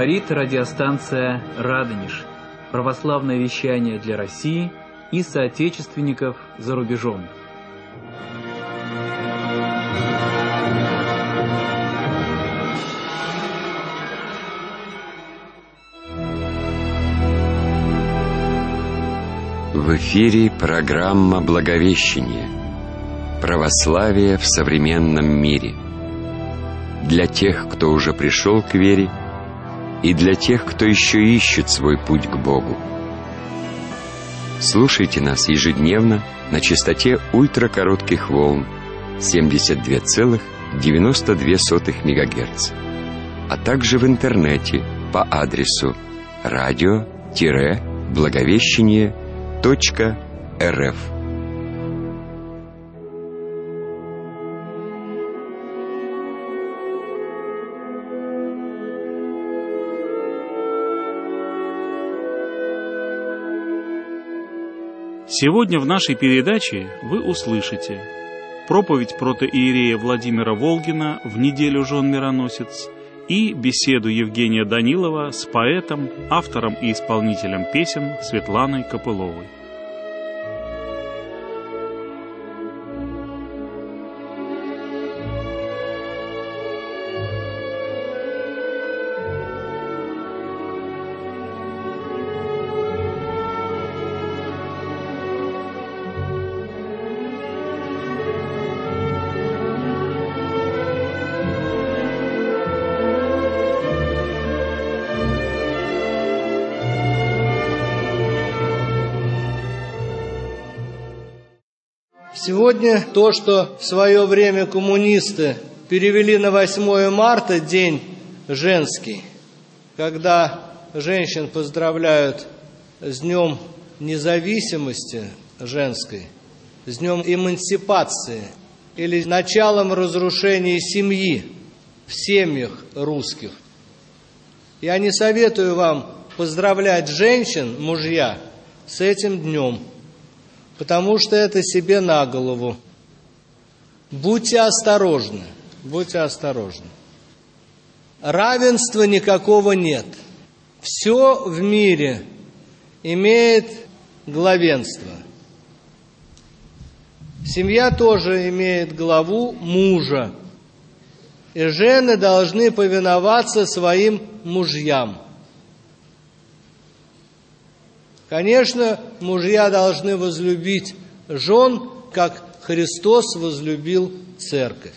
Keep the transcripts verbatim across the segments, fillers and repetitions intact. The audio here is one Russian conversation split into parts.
Говорит радиостанция «Радонеж». Православное вещание для России и соотечественников за рубежом. В эфире программа «Благовещение. Православие в современном мире». Для тех, кто уже пришел к вере, и для тех, кто еще ищет свой путь к Богу. Слушайте нас ежедневно на частоте ультракоротких волн семьдесят два целых девяносто две сотых мегагерца, а также в интернете по адресу радио-благовещение точка рф. Сегодня в нашей передаче вы услышите проповедь протоиерея Владимира Волгина в неделю жен-мироносец и беседу Евгения Данилова с поэтом, автором и исполнителем песен Светланой Копыловой. Сегодня то, что в свое время коммунисты перевели на восьмое марта, день женский, когда женщин поздравляют с Днем независимости женской, с Днем эмансипации или началом разрушения семьи в семьях русских. Я не советую вам поздравлять женщин, мужья, с этим днем, потому что это себе на голову. Будьте осторожны, будьте осторожны. Равенства никакого нет. Все в мире имеет главенство. Семья тоже имеет главу мужа. И жены должны повиноваться своим мужьям. Конечно, мужья должны возлюбить жен, как Христос возлюбил церковь.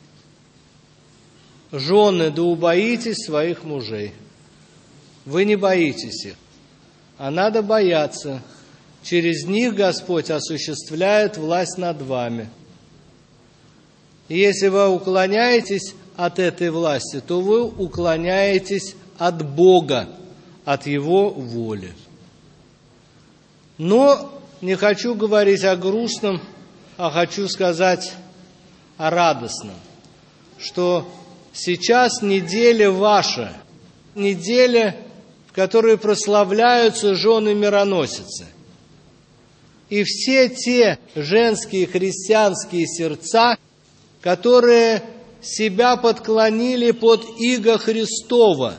Жены, да убоитесь своих мужей. Вы не боитесь их, а надо бояться. Через них Господь осуществляет власть над вами. И если вы уклоняетесь от этой власти, то вы уклоняетесь от Бога, от Его воли. Но не хочу говорить о грустном, а хочу сказать о радостном, что сейчас неделя ваша, неделя, в которой прославляются жены-мироносицы. И все те женские христианские сердца, которые себя подклонили под иго Христова,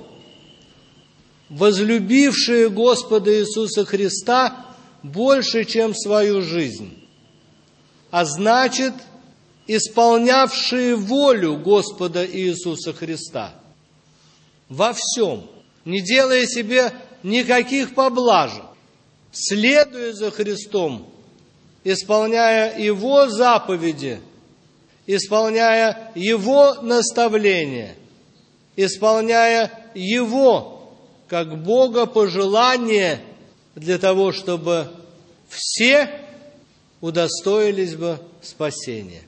возлюбившие Господа Иисуса Христа больше, чем свою жизнь, а значит, исполнявшие волю Господа Иисуса Христа во всем, не делая себе никаких поблажек, следуя за Христом, исполняя Его заповеди, исполняя Его наставления, исполняя Его, как Бога, пожелание для того, чтобы все удостоились бы спасения.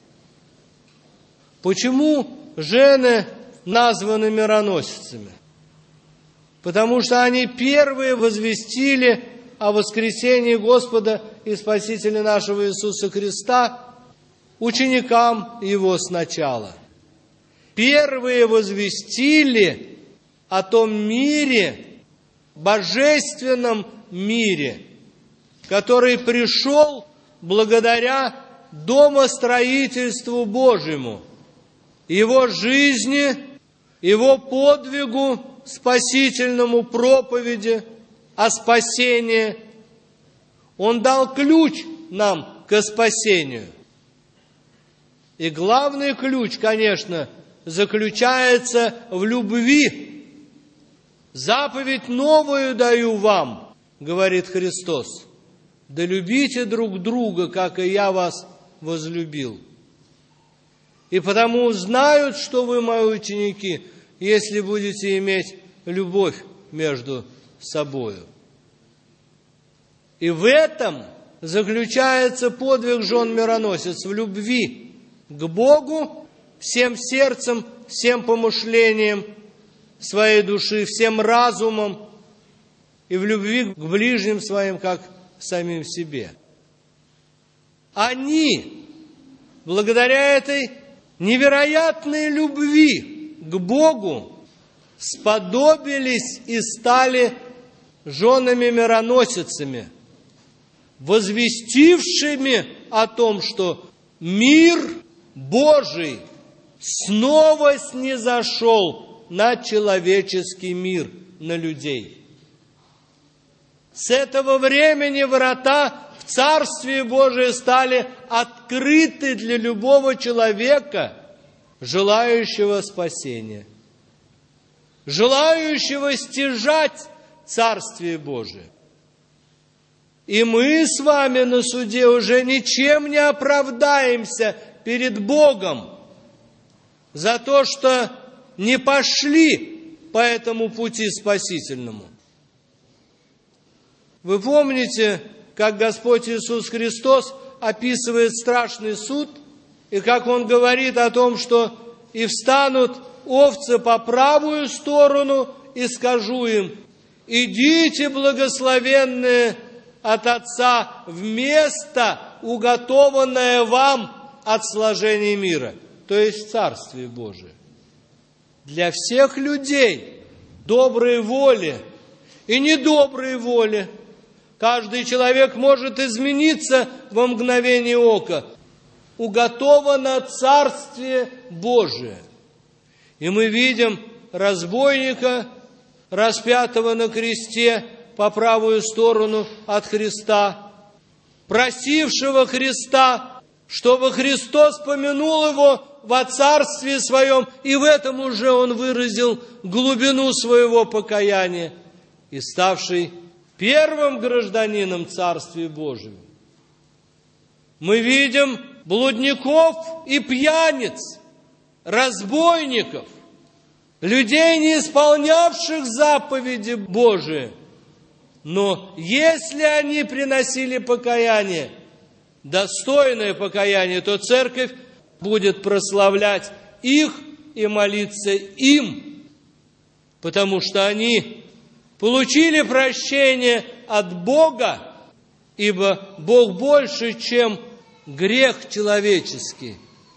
Почему жены названы мироносицами? Потому что они первые возвестили о воскресении Господа и Спасителя нашего Иисуса Христа ученикам Его сначала. Первые возвестили о том мире, божественном мире, который пришел благодаря домостроительству Божьему, Его жизни, Его подвигу спасительному проповеди о спасении. Он дал ключ нам к спасению. И главный ключ, конечно, заключается в любви. «Заповедь новую даю вам, — говорит Христос, — да любите друг друга, как и я вас возлюбил. И потому знают, что вы мои ученики, если будете иметь любовь между собою». И в этом заключается подвиг жен-мироносец, в любви к Богу всем сердцем, всем помышлением своей души, всем разумом, и в любви к ближним своим, как самим себе. Они, благодаря этой невероятной любви к Богу, сподобились и стали женами-мироносицами, возвестившими о том, что мир Божий снова снизошел на человеческий мир, на людей. С этого времени врата в Царствие Божие стали открыты для любого человека, желающего спасения, желающего стяжать Царствие Божие. И мы с вами на суде уже ничем не оправдаемся перед Богом за то, что не пошли по этому пути спасительному. Вы помните, как Господь Иисус Христос описывает страшный суд, и как Он говорит о том, что «и встанут овцы по правую сторону, и скажу им: идите, благословенные от Отца, в место, уготованное вам от сложения мира», то есть в Царствие Божие. Для всех людей доброй воли и недоброй воли. Каждый человек может измениться во мгновение ока. Уготовано Царствие Божие. И мы видим разбойника, распятого на кресте по правую сторону от Христа, просившего Христа, чтобы Христос помянул его во Царстве Своем, и в этом уже он выразил глубину своего покаяния, и ставший первым гражданином Царствия Божьего. Мы видим блудников и пьяниц, разбойников, людей, не исполнявших заповеди Божии. Но если они приносили покаяние, достойное покаяние, то церковь будет прославлять их и молиться им, потому что они получили прощение от Бога, ибо Бог больше, чем грех человеческий.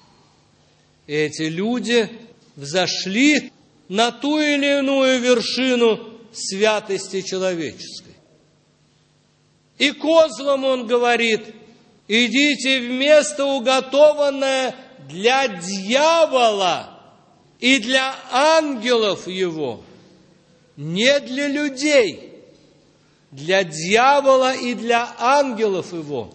И эти люди взошли на ту или иную вершину святости человеческой. И козлам он говорит: идите в место, уготованное для дьявола и для ангелов его. Не для людей, для дьявола и для ангелов его.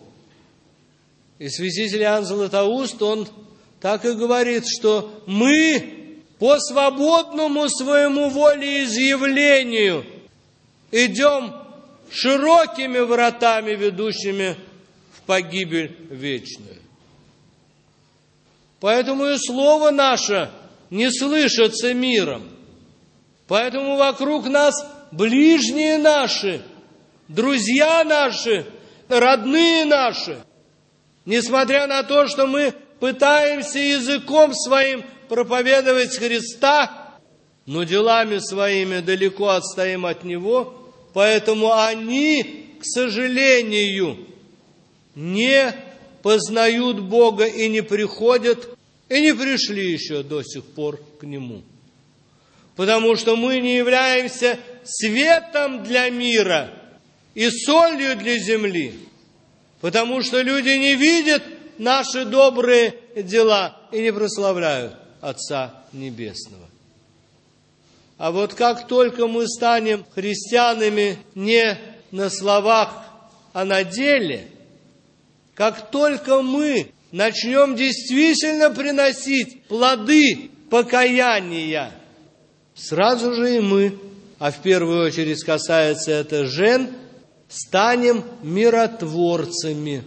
И святитель Иоанн Златоуст, он так и говорит, что мы по свободному своему волеизъявлению идем широкими вратами, ведущими в погибель вечную. Поэтому и слово наше не слышится миром. Поэтому вокруг нас ближние наши, друзья наши, родные наши. Несмотря на то, что мы пытаемся языком своим проповедовать Христа, но делами своими далеко отстоим от Него, поэтому они, к сожалению, не познают Бога и не приходят, и не пришли еще до сих пор к Нему. Потому что мы не являемся светом для мира и солью для земли. Потому что люди не видят наши добрые дела и не прославляют Отца Небесного. А вот как только мы станем христианами не на словах, а на деле, как только мы начнем действительно приносить плоды покаяния, сразу же и мы, а в первую очередь касается это жен, станем миротворцами.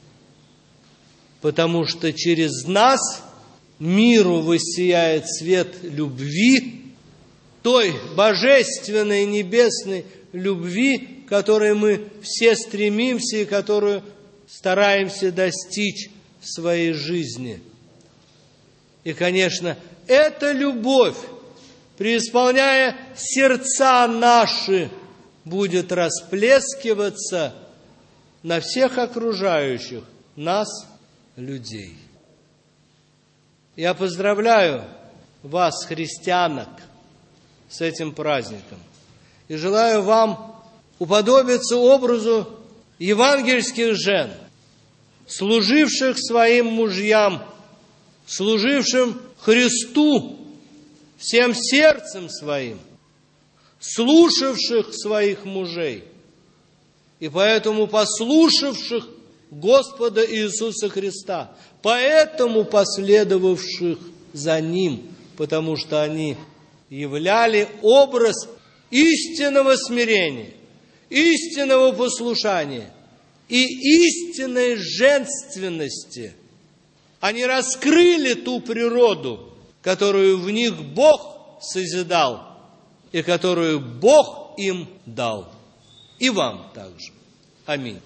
Потому что через нас миру воссияет свет любви, той божественной небесной любви, к которой мы все стремимся и которую стараемся достичь в своей жизни. И, конечно, эта любовь, преисполняя сердца наши, будет расплескиваться на всех окружающих нас людей. Я поздравляю вас, христианок, с этим праздником и желаю вам уподобиться образу евангельских жен, служивших своим мужьям, служившим Христу всем сердцем своим, слушавших своих мужей и поэтому послушавших Господа Иисуса Христа, поэтому последовавших за Ним, потому что они являли образ истинного смирения, истинного послушания и истинной женственности. Они раскрыли ту природу, которую в них Бог созидал и которую Бог им дал. И вам также. Аминь.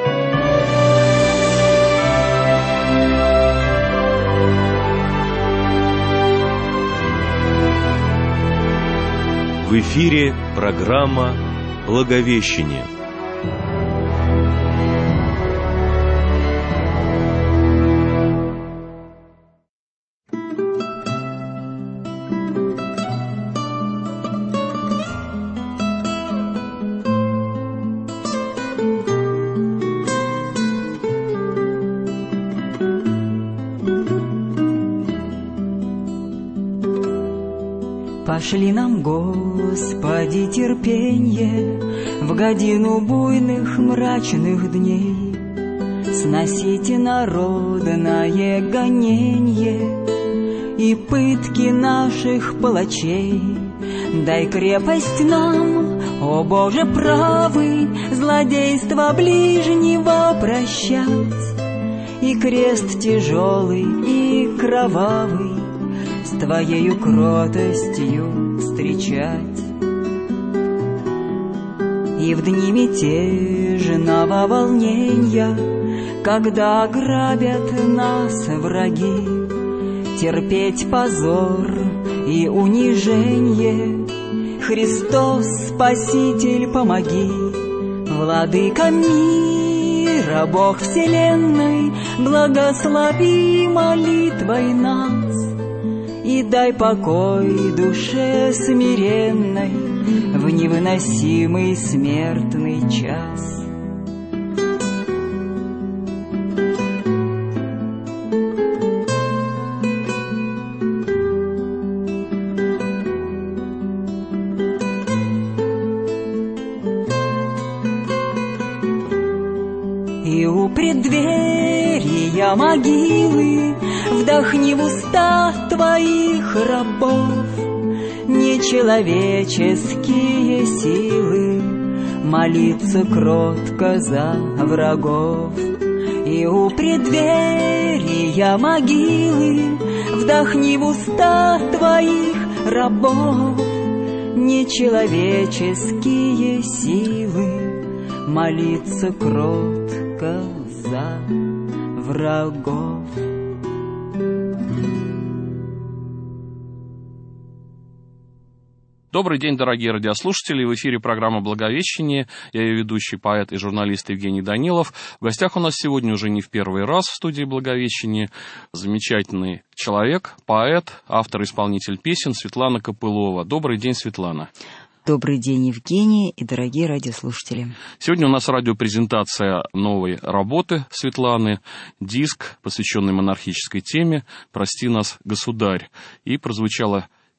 В эфире программа «Благовещение». Пошли нам, Господи, терпенье в годину буйных мрачных дней. Сносите народное гоненье и пытки наших палачей. Дай крепость нам, о Боже правый, злодейство ближнего прощать, и крест тяжелый и кровавый с Твоею кротостью встречать. И в дни мятежного волнения, когда грабят нас враги, терпеть позор и унижение. Христос, Спаситель, помоги. Владыка мира, Бог вселенной, благослови молитвой нас и дай покой душе смиренной в невыносимый смертный час. И у преддверия могилы вдохни в уста Твоих рабов нечеловеческие силы, молиться кротко за врагов. И у преддверия могилы вдохни в уста Твоих рабов нечеловеческие силы, молиться кротко за врагов. Добрый день, дорогие радиослушатели. В эфире программа «Благовещение». Я ее ведущий, поэт и журналист Евгений Данилов. В гостях у нас сегодня уже не в первый раз в студии «Благовещение» замечательный человек, поэт, автор-исполнитель песен Светлана Копылова. Добрый день, Светлана. Добрый день, Евгений и дорогие радиослушатели. Сегодня у нас радиопрезентация новой работы Светланы, диск, посвященный монархической теме «Прости нас, государь». И прозвучала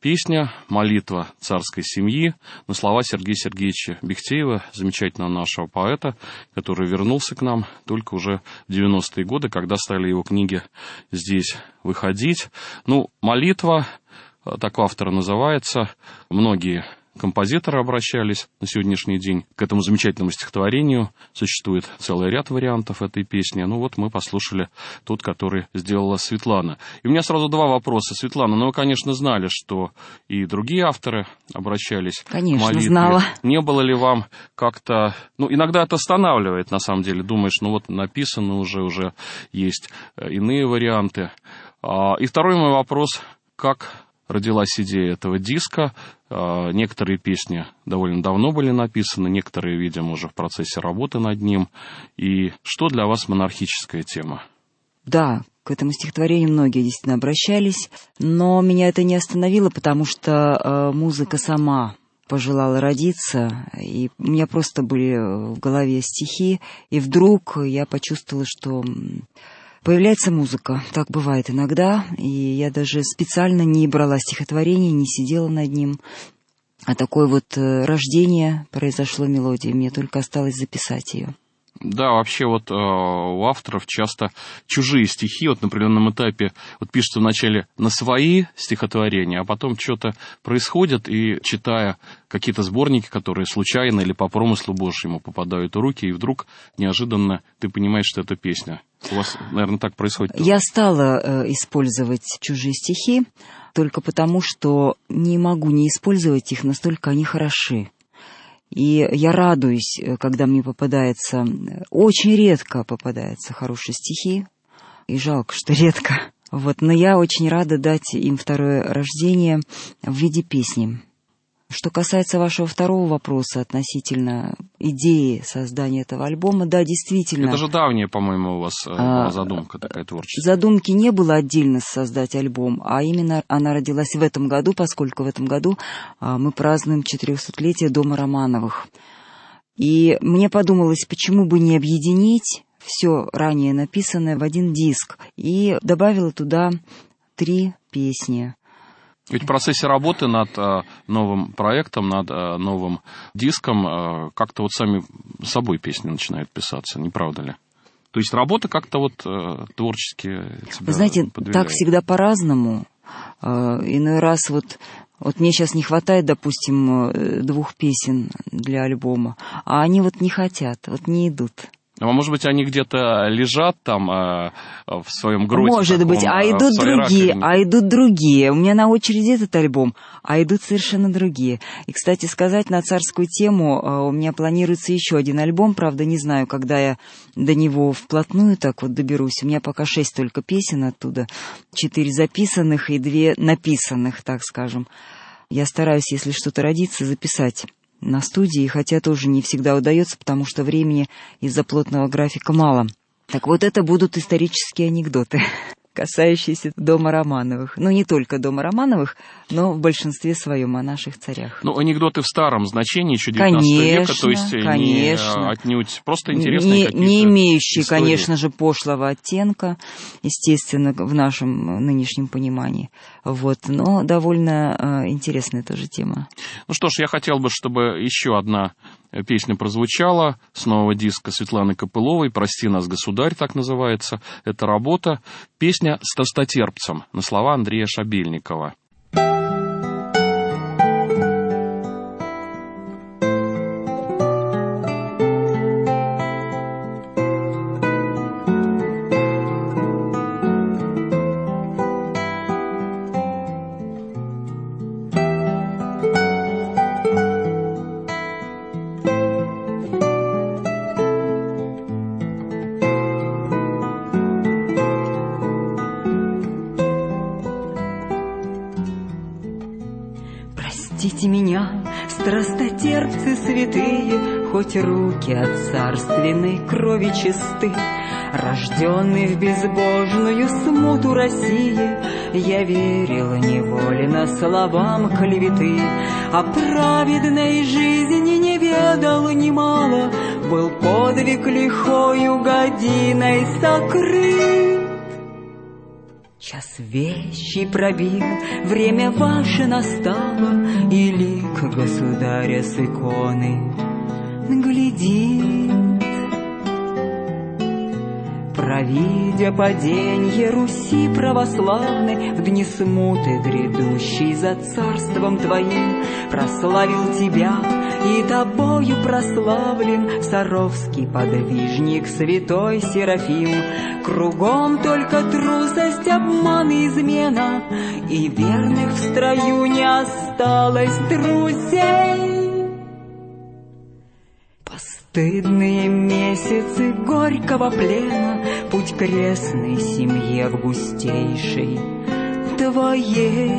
Песня «Молитва царской семьи» на слова Сергея Сергеевича Бехтеева, замечательного нашего поэта, который вернулся к нам только уже в девяностые годы, когда стали его книги здесь выходить. Ну, «Молитва», так автор называется, многие композиторы обращались на сегодняшний день к этому замечательному стихотворению. Существует целый ряд вариантов этой песни. Ну вот мы послушали тот, который сделала Светлана. И у меня сразу два вопроса. Светлана, ну вы, конечно, знали, что и другие авторы обращались конечно, к молитве. Знала. Не было ли вам как-то... Ну, иногда это останавливает, на самом деле. Думаешь, ну вот написано уже, уже есть иные варианты. И второй мой вопрос. Как родилась идея этого диска? Некоторые песни довольно давно были написаны, некоторые, видимо, уже в процессе работы над ним. И что для вас монархическая тема? Да, к этому стихотворению многие действительно обращались, но меня это не остановило, потому что э, музыка сама пожелала родиться, и у меня просто были в голове стихи, и вдруг я почувствовала, что... Появляется музыка, так бывает иногда, и я даже специально не брала стихотворение, не сидела над ним. А такое вот рождение произошло мелодии, мне только осталось записать ее. Да, вообще вот э, у авторов часто чужие стихи, вот на определенном этапе вот пишутся вначале на свои стихотворения, а потом что-то происходит, и читая какие-то сборники, которые случайно или по промыслу Божьему попадают в руки, и вдруг неожиданно ты понимаешь, что это песня. У вас, наверное, так происходит тоже. Я стала э, использовать чужие стихи только потому, что не могу не использовать их, настолько они хороши. И я радуюсь, когда мне попадается, очень редко попадаются хорошие стихи, и жалко, что редко. Вот, но я очень рада дать им второе рождение в виде песни. Что касается вашего второго вопроса относительно идеи создания этого альбома, да, действительно. Это же давняя, по-моему, у вас была задумка такая творческая. Задумки не было отдельно создать альбом, а именно она родилась в этом году, поскольку в этом году мы празднуем четырехсотлетие дома Романовых. И мне подумалось, почему бы не объединить все ранее написанное в один диск. И добавила туда три песни. Ведь в процессе работы над э, новым проектом, над э, новым диском э, как-то вот сами собой песни начинают писаться, не правда ли? То есть работа как-то вот э, творчески тебя Вы знаете, подвигает. Так всегда по-разному. Э, иной раз вот, вот мне сейчас не хватает, допустим, двух песен для альбома, а они вот не хотят, вот не идут. А может быть, они где-то лежат там э, в своем груди? Может таком, быть, а э, идут другие, раковине. а идут другие. У меня на очереди этот альбом, а идут совершенно другие. И, кстати сказать, на царскую тему э, у меня планируется еще один альбом. Правда, не знаю, когда я до него вплотную так вот доберусь. У меня пока шесть только песен оттуда. Четыре записанных и две написанных, так скажем. Я стараюсь, если что-то родится, записать на студии, хотя тоже не всегда удается, потому что времени из-за плотного графика мало. Так вот, это будут исторические анекдоты, касающиеся дома Романовых. Ну, не только дома Романовых, но в большинстве своем о наших царях. Ну, анекдоты в старом значении, еще девятнадцатого века, то есть конечно. не отнюдь, просто интересные не, какие-то не имеющие, истории. Конечно же, пошлого оттенка, естественно, в нашем нынешнем понимании. Вот, но довольно э, интересная тоже тема. Ну что ж, я хотел бы, чтобы еще одна песня прозвучала с нового диска Светланы Копыловой «Прости нас, государь», так называется эта работа. Песня с толстотерпцем на слова Андрея Шабельникова. Простите меня, страстотерпцы святые, хоть руки от царственной крови чисты. Рожденный в безбожную смуту России, я верил невольно словам клеветы, о праведной жизни не ведал немало, был подвиг лихою годиной сокрыт. Час вещи пробил, время ваше настало, и лик государя с иконы глядит. Провидя паденье Руси православной, в дни смуты грядущей за царством твоим, прославил тебя и тобою прославлен Саровский подвижник, святой Серафим. Кругом только трусость, обман и измена, и верных в строю не осталось друзей. Постыдные месяцы горького плена, путь крестной семьи августейшей твоей.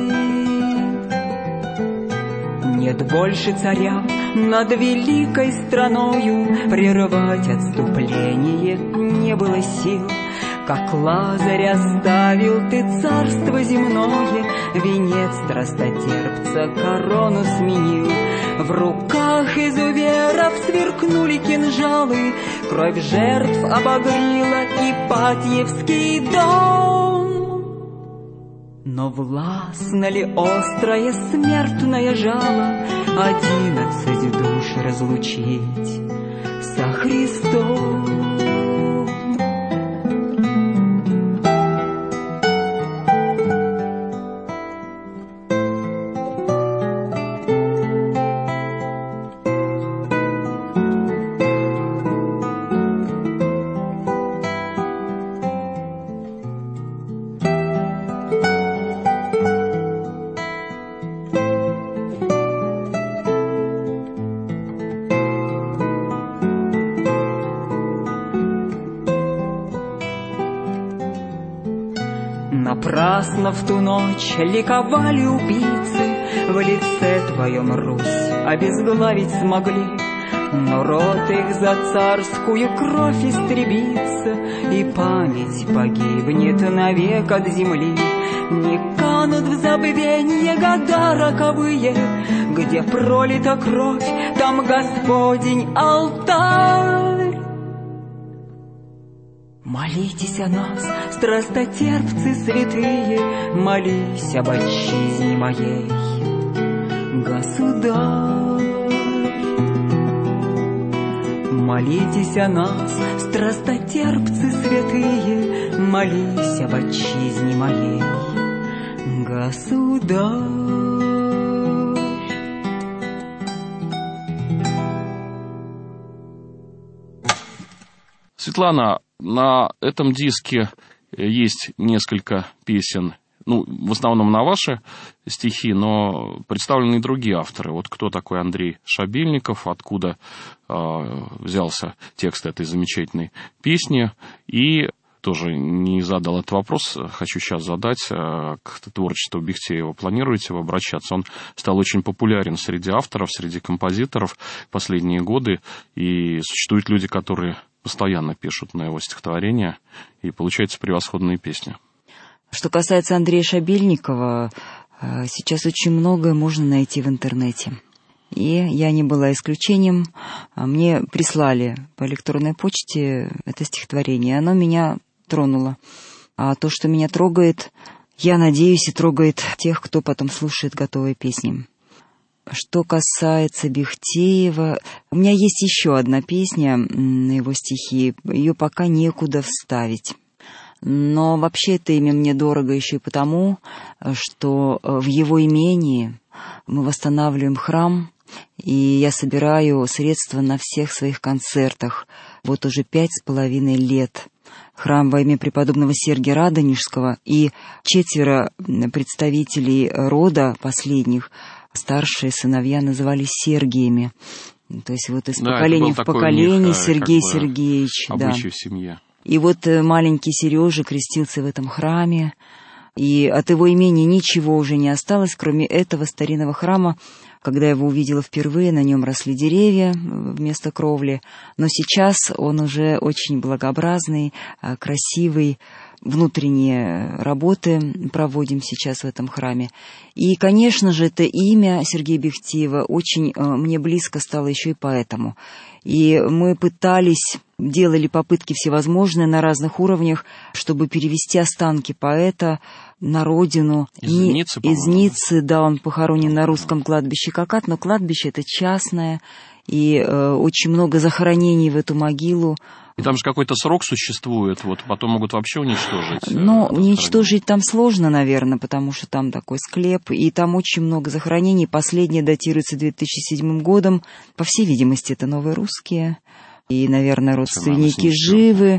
Нет больше царя над великой страною, прервать отступление не было сил. Как Лазарь оставил ты царство земное, венец страстотерпца корону сменил. В руках изуверов сверкнули кинжалы, кровь жертв обогрила Ипатьевский дом. Но властно ли острое смертное жало одиннадцать душ разлучить со Христом? Напрасно в ту ночь ликовали убийцы, в лице твоем Русь обезглавить смогли. Но род их за царскую кровь истребится, и память погибнет навек от земли. Не канут в забвенье года роковые, где пролита кровь, там Господень алтарь. Молитесь о нас, страстотерпцы святые, молись об отчизне моей, государь. Молитесь о нас, страстотерпцы святые, молись об отчизне моей, государь. Светлана, на этом диске есть несколько песен, ну, в основном на ваши стихи, но представлены и другие авторы. Вот кто такой Андрей Шабельников, откуда э, взялся текст этой замечательной песни, и тоже не задал этот вопрос, хочу сейчас задать. К творчеству Бехтеева планируете вы обращаться? Он стал очень популярен среди авторов, среди композиторов в последние годы, и существуют люди, которые постоянно пишут на его стихотворения, и получаются превосходные песни. Что касается Андрея Шабельникова, сейчас очень многое можно найти в интернете. И я не была исключением. Мне прислали по электронной почте это стихотворение, оно меня тронуло. А то, что меня трогает, я надеюсь, и трогает тех, кто потом слушает готовые песни. Что касается Бехтеева, у меня есть еще одна песня на его стихи, ее пока некуда вставить. Но вообще это имя мне дорого еще и потому, что в его имении мы восстанавливаем храм, и я собираю средства на всех своих концертах. Вот уже пять с половиной лет. Храм во имя преподобного Сергия Радонежского и четверо представителей рода последних, старшие сыновья, назывались Сергиями. То есть вот из да, поколения в поколение них, Сергей как бы Сергеевич. Обычай да. в семье. И вот маленький Сережа крестился в этом храме, и от его имени ничего уже не осталось, кроме этого старинного храма. Когда я его увидела впервые, на нем росли деревья вместо кровли, но сейчас он уже очень благообразный, красивый, внутренние работы проводим сейчас в этом храме. И, конечно же, это имя Сергея Бехтеева очень мне близко стало еще и поэтому. И мы пытались, делали попытки всевозможные на разных уровнях, чтобы перевести останки поэта на родину. Из Ниццы, Из Ниццы, да, он похоронен на русском кладбище Какат, но кладбище это частное, и э, очень много захоронений в эту могилу. И там же какой-то срок существует, вот потом могут вообще уничтожить. Ну, уничтожить там сложно, наверное, потому что там такой склеп, и там очень много захоронений. Последнее датируется две тысячи седьмым годом. По всей видимости, это новые русские. И, наверное, родственники живы,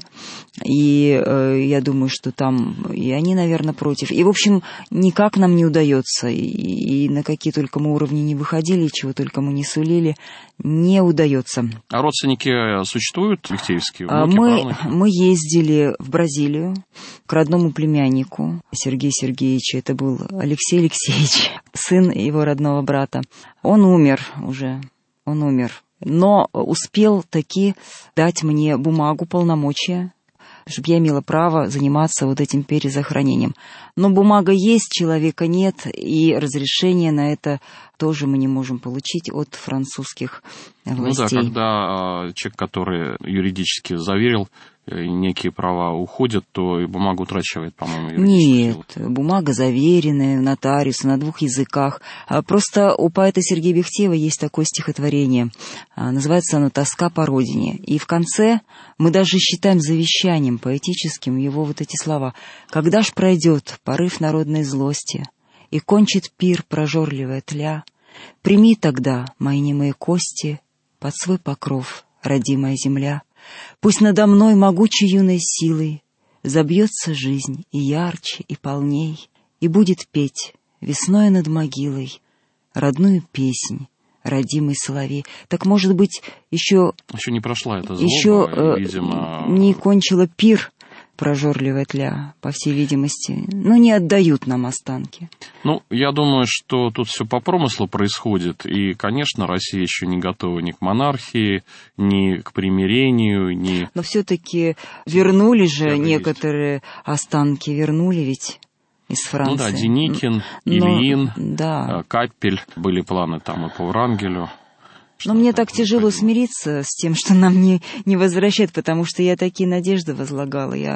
и э, я думаю, что там и они, наверное, против. И, в общем, никак нам не удается, и, и на какие только мы уровни не выходили, чего только мы не сулили, не удается. А родственники существуют, бехтеевские? Внуки, мы, мы ездили в Бразилию к родному племяннику Сергея Сергеевича, это был Алексей Алексеевич, сын его родного брата. Он умер уже, он умер. Но успел таки дать мне бумагу, полномочия, чтобы я имела право заниматься вот этим перезахоронением. Но бумага есть, человека нет, и разрешение на это тоже мы не можем получить от французских властей. Ну да, когда человек, который юридически заверил, некие права уходят, то и бумага утрачивает, по-моему, Нет, силу. Бумага заверенная, нотариус на двух языках. Просто у поэта Сергея Бехтеева есть такое стихотворение. Называется оно «Тоска по родине». И в конце мы даже считаем завещанием поэтическим его вот эти слова. «Когда ж пройдет порыв народной злости, и кончит пир прожорливая тля, прими тогда мои немые кости под свой покров, родимая земля. Пусть надо мной могучей юной силой забьется жизнь и ярче, и полней, и будет петь весной над могилой родную песнь, родимый соловей». Так, может быть, еще... Еще не прошла эта злоба, еще, э, видимо... не кончила пир прожорливая тля, по всей видимости. Ну, не отдают нам останки. Ну, я думаю, что тут все по промыслу происходит. И, конечно, Россия еще не готова ни к монархии, ни к примирению, ни... Но все-таки вернули же некоторые останки, вернули ведь из Франции. Ну да, Деникин, Но, Ильин, да. Каппель. Были планы там и по Врангелю. Но мне так тяжело смириться с тем, что нам не, не возвращают, потому что я такие надежды возлагала. Я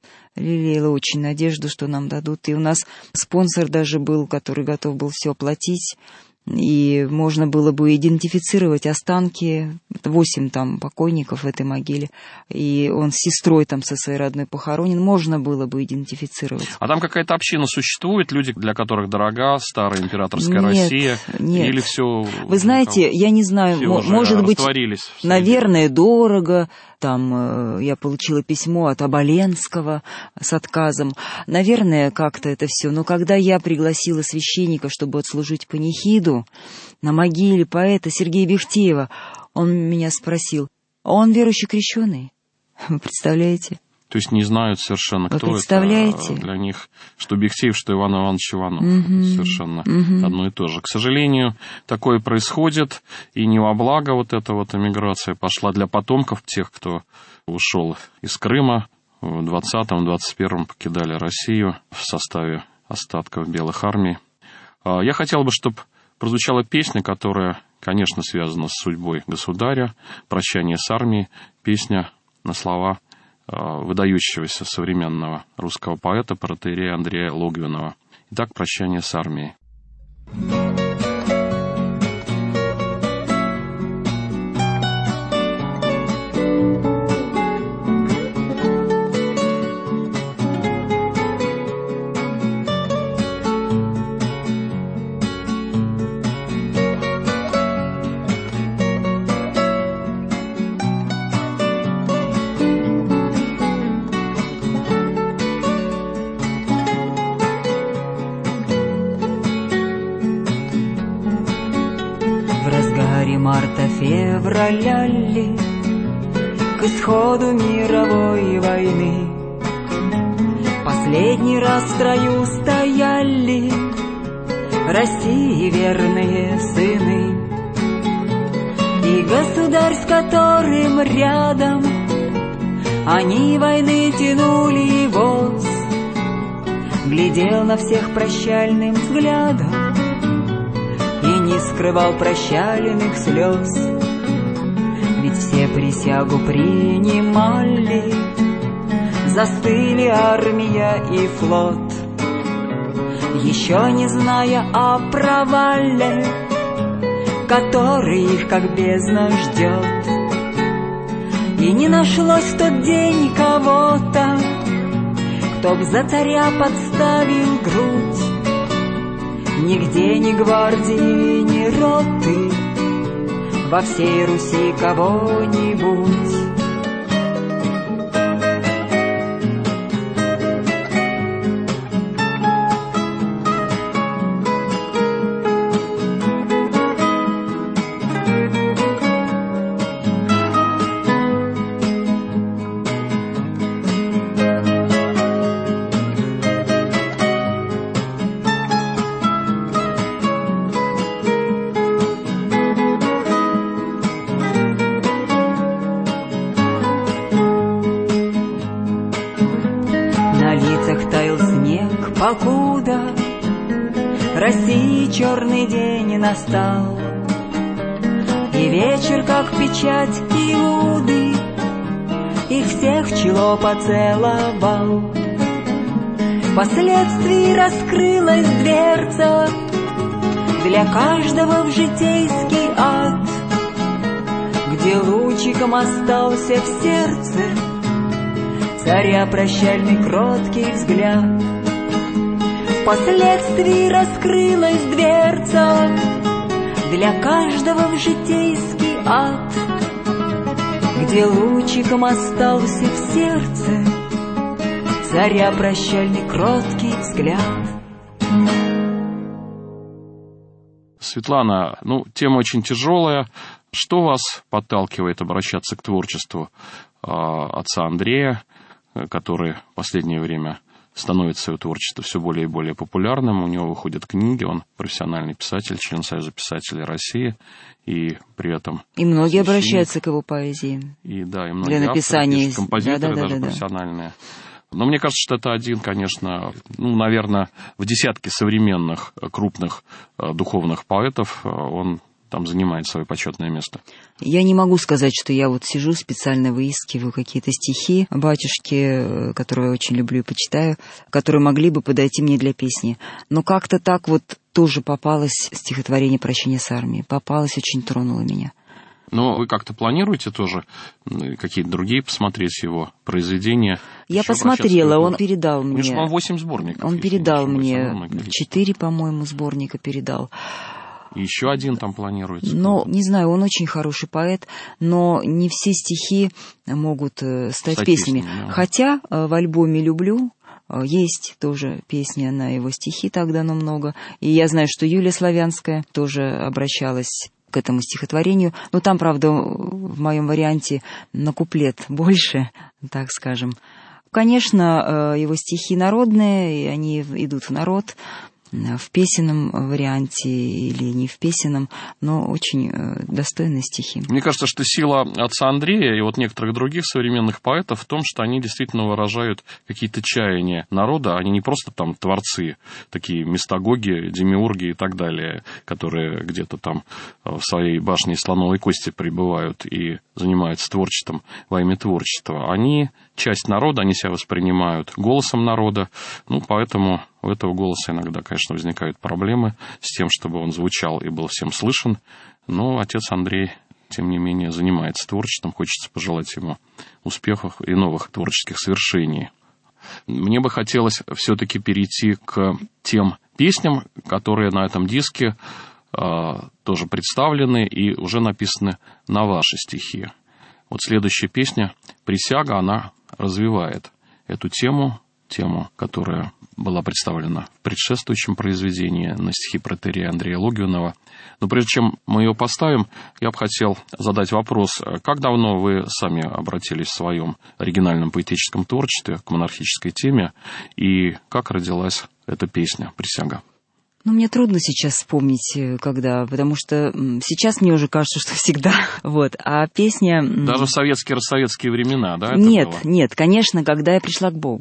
лелеяла очень надежду, что нам дадут. И у нас спонсор даже был, который готов был все оплатить. И можно было бы идентифицировать останки, восемь там покойников в этой могиле, и он с сестрой там со своей родной похоронен, можно было бы идентифицировать. А там какая-то община существует, люди, для которых дорога старая императорская нет, Россия? Нет. Или все? Вы знаете, я не знаю, может быть, наверное, дорого. Там э, я получила письмо от Оболенского с отказом. Наверное, как-то это все. Но когда я пригласила священника, чтобы отслужить панихиду на могиле поэта Сергея Бехтеева, он меня спросил: а он верующий крещеный? Вы представляете? То есть не знают совершенно, Вы кто представляете? это для них, что Бехтеев, что Иван Иванович Иванов. Mm-hmm. Совершенно mm-hmm. одно и то же. К сожалению, такое происходит, и не во благо вот эта вот эмиграция пошла для потомков тех, кто ушел из Крыма, в двадцатом двадцать первом покидали Россию в составе остатков белых армий. Я хотел бы, чтобы прозвучала песня, которая, конечно, связана с судьбой государя, «Прощание с армией», песня на слова выдающегося современного русского поэта, протоиерея Андрея Логвинова. Итак, «Прощание с армией». Марта-февраля ли, к исходу мировой войны, последний раз в строю стояли России верные сыны. И государь, с которым рядом они войны тянули воз, глядел на всех прощальным взглядом и не скрывал прощальных слез. Ведь все присягу принимали, застыли армия и флот, еще не зная о провале, который их как бездна ждет. И не нашлось в тот день кого-то, кто б за царя подставил грудь. Нигде ни гвардии, ни роты, во всей Руси кого-нибудь. Покуда России черный день настал, и вечер, как печать Иуды, их всех в чело поцеловал. Впоследствии раскрылась дверца для каждого в житейский ад, где лучиком остался в сердце царя прощальный кроткий взгляд. Впоследствии раскрылась дверца для каждого в житейский ад, где лучиком остался в сердце царя прощальный кроткий взгляд. Светлана, ну, тема очень тяжелая. Что вас подталкивает обращаться к творчеству э, отца Андрея, который в последнее время становится свое творчество все более и более популярным, у него выходят книги, он профессиональный писатель, член Союза писателей России, и при этом... И многие священник. Обращаются к его поэзии. И, да, и многие для написания. Авторы, композиторы, да, да, даже да, да, профессиональные. Да. Но мне кажется, что это один, конечно, ну, наверное, в десятке современных крупных духовных поэтов он там занимает свое почетное место. Я не могу сказать, что я вот сижу, специально выискиваю какие-то стихи батюшки, которые я очень люблю и почитаю, которые могли бы подойти мне для песни. Но как-то так вот тоже попалось стихотворение «Прощение с армией». Попалось, очень тронуло меня. Но вы как-то планируете тоже какие-то другие посмотреть его произведения? Я посмотрела, он передал мне... Между восемь сборников. Он передал мне, четыре, по-моему, сборника передал. И еще один там планируется. Ну, не знаю, он очень хороший поэт, но не все стихи могут стать, стать песнями. песнями да. Хотя в альбоме «Люблю» есть тоже песни на его стихи, так дано много. И я знаю, что Юлия Славянская тоже обращалась к этому стихотворению. Но там, правда, в моем варианте на куплет больше, так скажем. Конечно, его стихи народные, и они идут в народ, в песенном варианте или не в песенном, но очень достойные стихи. Мне кажется, что сила отца Андрея и вот некоторых других современных поэтов в том, что они действительно выражают какие-то чаяния народа, они не просто там творцы, такие мистагоги, демиурги и так далее, которые где-то там в своей башне из слоновой кости пребывают и занимаются творчеством во имя творчества. Они часть народа, они себя воспринимают голосом народа, ну, поэтому у этого голоса иногда, конечно, возникают проблемы с тем, чтобы он звучал и был всем слышен, но отец Андрей, тем не менее, занимается творчеством, хочется пожелать ему успехов и новых творческих свершений. Мне бы хотелось все-таки перейти к тем песням, которые на этом диске э, тоже представлены и уже написаны на ваши стихи. Вот следующая песня «Присяга», она развивает эту тему, тему, которая была представлена в предшествующем произведении на стихи протерея Андрея Логвинова. Но прежде чем мы ее поставим, я бы хотел задать вопрос. Как давно вы сами обратились в своем оригинальном поэтическом творчестве к монархической теме, и как родилась эта песня «Присяга»? Ну, мне трудно сейчас вспомнить, когда, потому что сейчас мне уже кажется, что всегда. Вот, а песня... Даже в советские, советские времена, да? Это нет, было? нет, конечно, когда я пришла к Богу.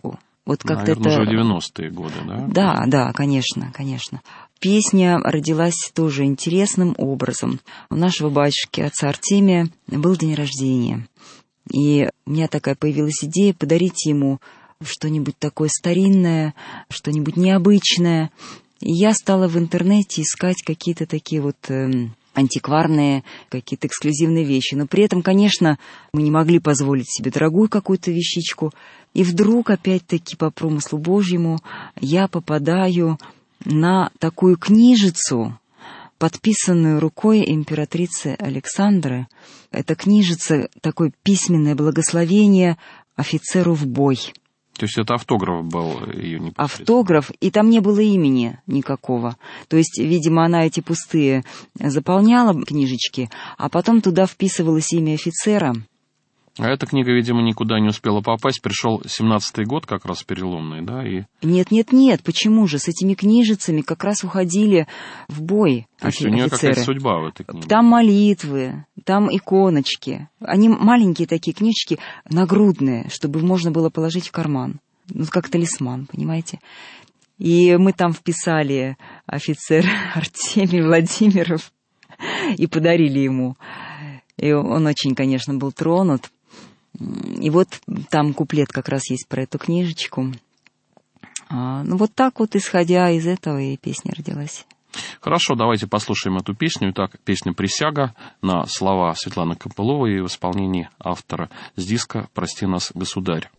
Вот как-то Наверное, это... уже в девяностые годы, да? Да, да, конечно, конечно. Песня родилась тоже интересным образом. У нашего батюшки, отца Артемия, был день рождения. И у меня такая появилась идея подарить ему что-нибудь такое старинное, что-нибудь необычное. И я стала в интернете искать какие-то такие вот э, антикварные, какие-то эксклюзивные вещи. Но при этом, конечно, мы не могли позволить себе дорогую какую-то вещичку. И вдруг, опять-таки, по промыслу Божьему, я попадаю на такую книжицу, подписанную рукой императрицы Александры. Это книжица, такое письменное благословение офицеру в бой. То есть это автограф был ее непосредственно? Автограф, и там не было имени никакого. То есть, видимо, она эти пустые заполняла книжечки, а потом туда вписывалось имя офицера. А эта книга, видимо, никуда не успела попасть. Пришел семнадцатый год, как раз переломный, да? И... Нет, нет, нет, почему же? С этими книжицами как раз уходили в бой офицеры. То есть у нее какая-то судьба в этой книге. Там молитвы, там иконочки. Они маленькие такие книжечки, нагрудные, чтобы можно было положить в карман. Ну, как талисман, понимаете? И мы там вписали офицер Артемий Владимиров и подарили ему. И он очень, конечно, был тронут. И вот там куплет как раз есть про эту книжечку. А, ну вот так вот, исходя из этого, и песня родилась. Хорошо, давайте послушаем эту песню. Итак, песня «Присяга» на слова Светланы Копыловой и в исполнении автора с диска «Прости нас, государь».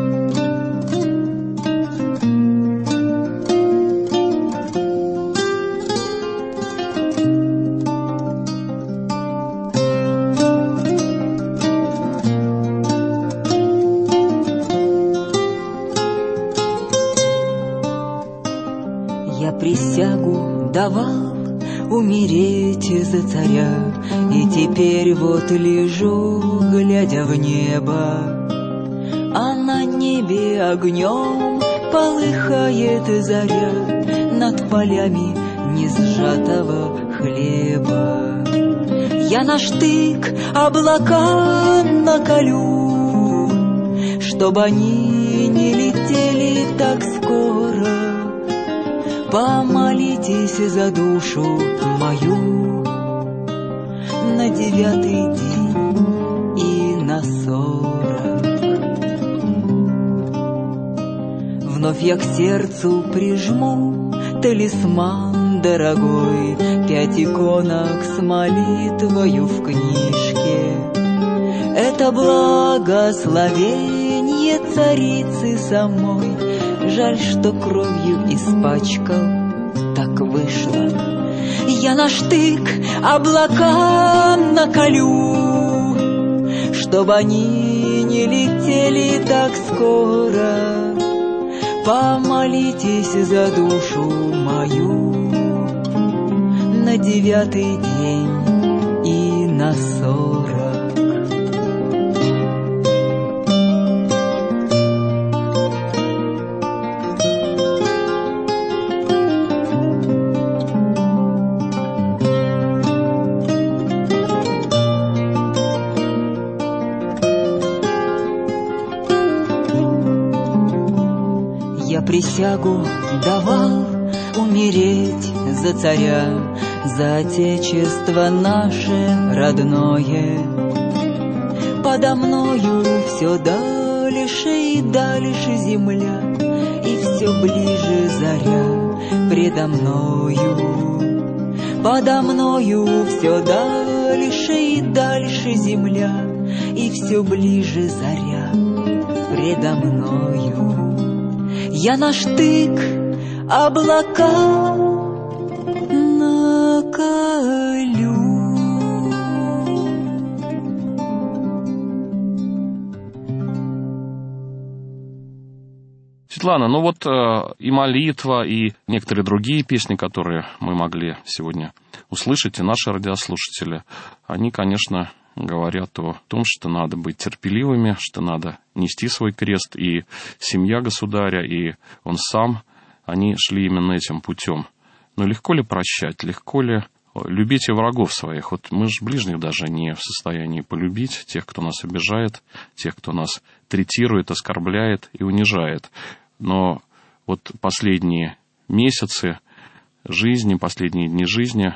Присягу давал умереть за царя, и теперь вот лежу, глядя в небо, а на небе огнем полыхает заря над полями несжатого хлеба. Я на штык облака наколю, чтобы они не летели так скоро. Помолитесь за душу мою на девятый день и на сорок. Вновь я к сердцу прижму талисман дорогой, пять иконок с молитвою в книжке. Это благословение царицы самой. Жаль, что кровью испачкал, так вышло. Я на штык облака наколю, чтобы они не летели так скоро. Помолитесь за душу мою на девятый день и на сорок. Присягу давал умереть за царя, за отечество наше родное. Подо мною все дальше и дальше земля, и все ближе заря предо мною. Подо мною все дальше и дальше земля, и все ближе заря предо мною. Я на штык облака наколю. Светлана, ну вот э, и молитва, и некоторые другие песни, которые мы могли сегодня услышать, и наши радиослушатели, они, конечно, говорят о том, что надо быть терпеливыми, что надо нести свой крест, и семья государя, и он сам, они шли именно этим путем. Но легко ли прощать, легко ли любить и врагов своих? Вот мы же ближних даже не в состоянии полюбить, тех, кто нас обижает, тех, кто нас третирует, оскорбляет и унижает. Но вот последние месяцы жизни, последние дни жизни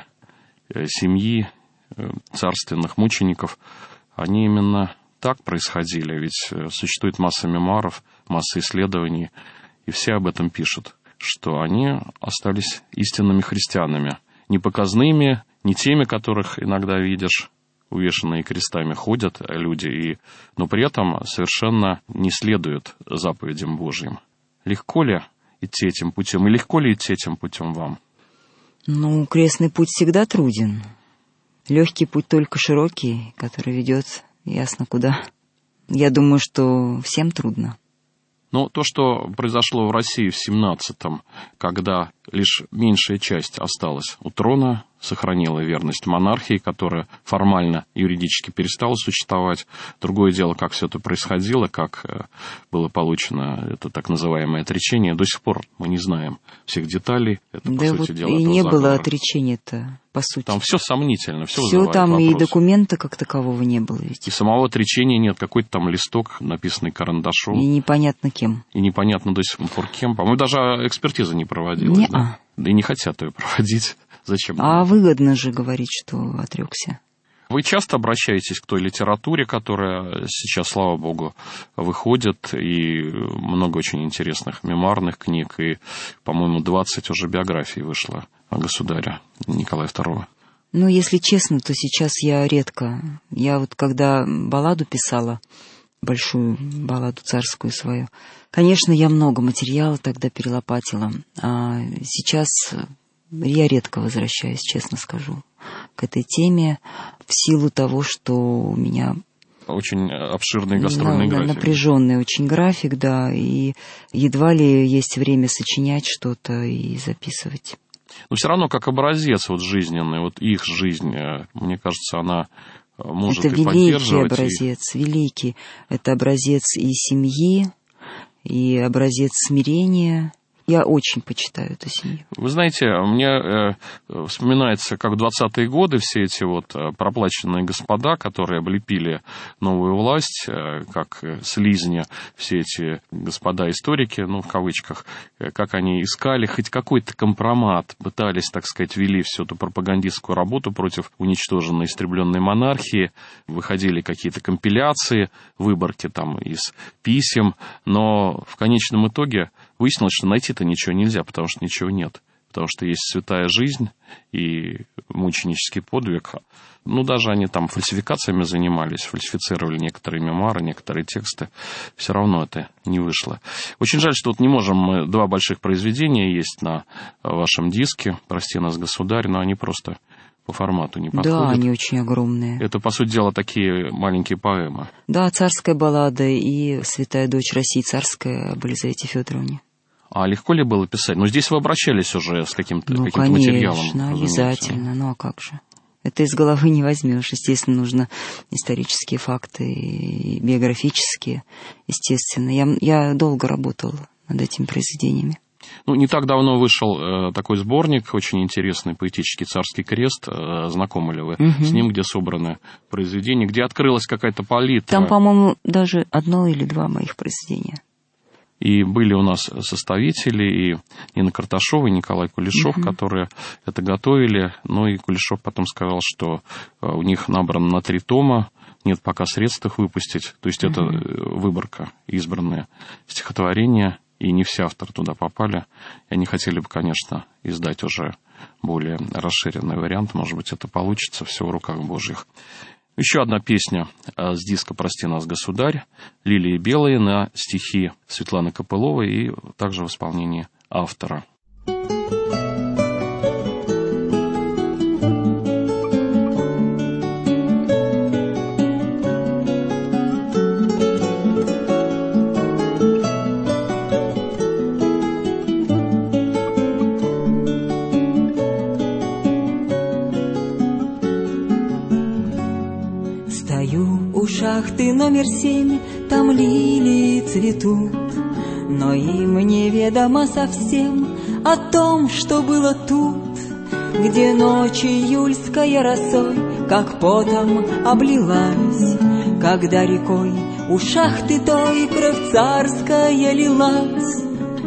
семьи царственных мучеников, они именно так происходили. Ведь существует масса мемуаров, масса исследований, и все об этом пишут, что они остались истинными христианами, не показными, не теми, которых иногда видишь, увешанные крестами ходят люди, и, но при этом совершенно не следуют заповедям Божьим. Легко ли идти этим путем, и легко ли идти этим путем вам? Ну, крестный путь всегда труден. Легкий путь только широкий, который ведет ясно куда. Я думаю, что всем трудно. Но то, что произошло в России в семнадцатом, когда лишь меньшая часть осталась у трона, сохранила верность монархии, которая формально, юридически перестала существовать. Другое дело, как все это происходило, как было получено это так называемое отречение. До сих пор мы не знаем всех деталей. Это, да по вот сути дела, и не заговора. Было отречения-то, по сути. Там все сомнительно, все Все вызывает там, вопросы. и документа как такового не было ведь. И самого отречения нет, какой-то там листок, написанный карандашом. И непонятно кем. И непонятно до сих пор кем. По-моему, даже экспертиза не проводилась. Не-а. Да? Да и не хотят ее проводить. Зачем? А выгодно же говорить, что отрекся. Вы часто обращаетесь к той литературе, которая сейчас, слава богу, выходит, и много очень интересных мемуарных книг, и, по-моему, двадцать уже биографий вышло государя Николая второго. Ну, если честно, то сейчас я редко. Я вот когда балладу писала, большую балладу царскую свою, конечно, я много материала тогда перелопатила, а сейчас я редко возвращаюсь, честно скажу, к этой теме в силу того, что у меня очень обширный гастрольный на, график. Напряженный очень график, да, и едва ли есть время сочинять что-то и записывать. Но все равно как образец вот жизненный, вот их жизнь, мне кажется, она может это и поддерживать. Это великий образец, и... великий. Это образец и семьи, и образец смирения. Я очень почитаю эту семью. Вы знаете, мне э, вспоминается, как в двадцатые годы все эти вот проплаченные господа, которые облепили новую власть, э, как слизни, все эти господа-историки, ну, в кавычках, э, как они искали хоть какой-то компромат, пытались, так сказать, вели всю эту пропагандистскую работу против уничтоженной, истребленной монархии, выходили какие-то компиляции, выборки там из писем, но в конечном итоге выяснилось, что найти-то ничего нельзя, потому что ничего нет. Потому что есть святая жизнь и мученический подвиг. Ну, даже они там фальсификациями занимались, фальсифицировали некоторые мемуары, некоторые тексты. Все равно это не вышло. Очень жаль, что вот не можем мы... Два больших произведения есть на вашем диске, «Прости нас, государь», но они просто по формату не подходят. Да, они очень огромные. Это, по сути дела, такие маленькие поэмы. Да, «Царская баллада» и «Святая дочь России царская» об Елизавете Федоровне. А легко ли было писать? Ну, здесь вы обращались уже с каким-то, ну, каким-то материалом. Ну, конечно, обязательно. Ну, а как же? Это из головы не возьмешь. Естественно, нужно исторические факты, и биографические, естественно. Я, я долго работала над этими произведениями. Ну, не так давно вышел э, такой сборник, очень интересный, поэтический «Царский крест». Э, знакомы ли вы угу. с ним, где собраны произведения, где открылась какая-то палитра? Там, по-моему, даже одно или два моих произведения. И были у нас составители, и Нина Карташова, и Николай Кулешов, uh-huh. которые это готовили. Ну и Кулешов потом сказал, что у них набрано на три тома, нет пока средств их выпустить. То есть uh-huh. это выборка, избранные стихотворения, и не все авторы туда попали. И они хотели бы, конечно, издать уже более расширенный вариант. Может быть, это получится, все в руках Божьих. Еще одна песня с диска «Прости нас, государь», «Лилии белые» на стихи Светланы Копыловой и также в исполнении автора. Шахты номер семь, там лилии цветут, но им неведомо совсем о том, что было тут, где ночь июльская росой, как потом облилась, когда рекой у шахты той кровь царская лилась.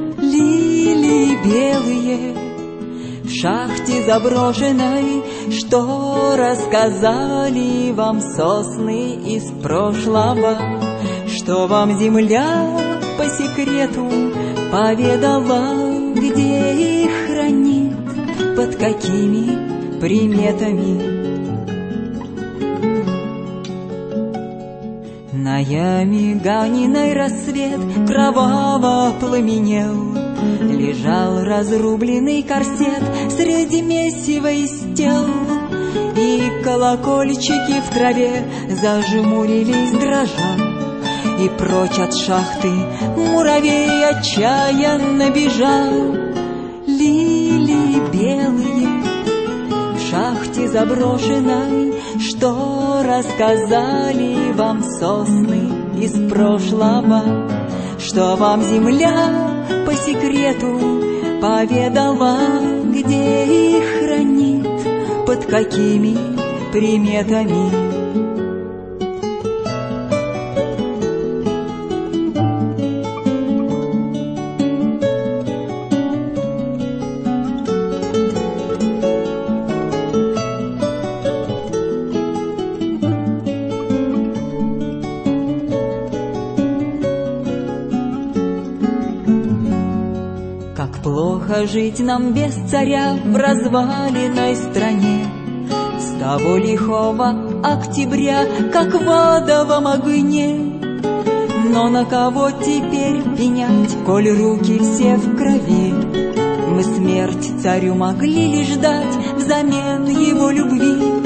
Лилии белые в шахте заброшенной, что рассказали вам сосны из прошлого, что вам земля по секрету поведала, где их хранит, под какими приметами. На яме Ганиной рассвет кроваво пламенел, лежал разрубленный корсет среди месива из тел, и колокольчики в траве зажмурились дрожа, и прочь от шахты муравей отчаянно бежал. Лилии белые в шахте заброшенной, что рассказали вам сосны из прошлого, что вам земля по секрету поведала, где их хранит, под какими приметами. Жить нам без царя в разваленной стране, с того лихого октября, как в адовом огне. Но на кого теперь пенять, коль руки все в крови? Мы смерть царю могли лишь дать взамен его любви.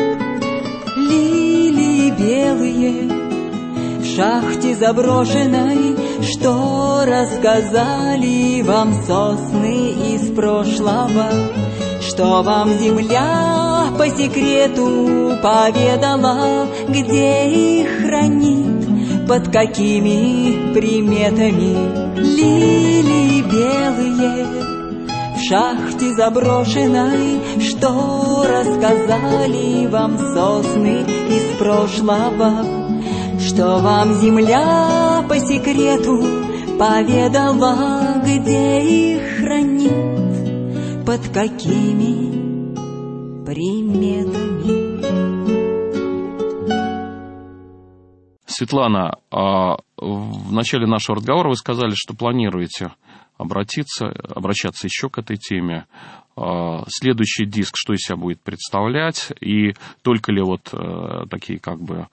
Лилии белые в шахте заброшенной, что рассказали вам сосны из прошлого, что вам земля по секрету поведала, где их хранит, под какими приметами. Лилии белые в шахте заброшенной, что рассказали вам сосны из прошлого, что вам земля по секрету поведала, где их хранит, под какими приметами. Светлана, а в начале нашего разговора вы сказали, что планируете обратиться, обращаться еще к этой теме. Следующий диск что из себя будет представлять? И только ли вот такие как бы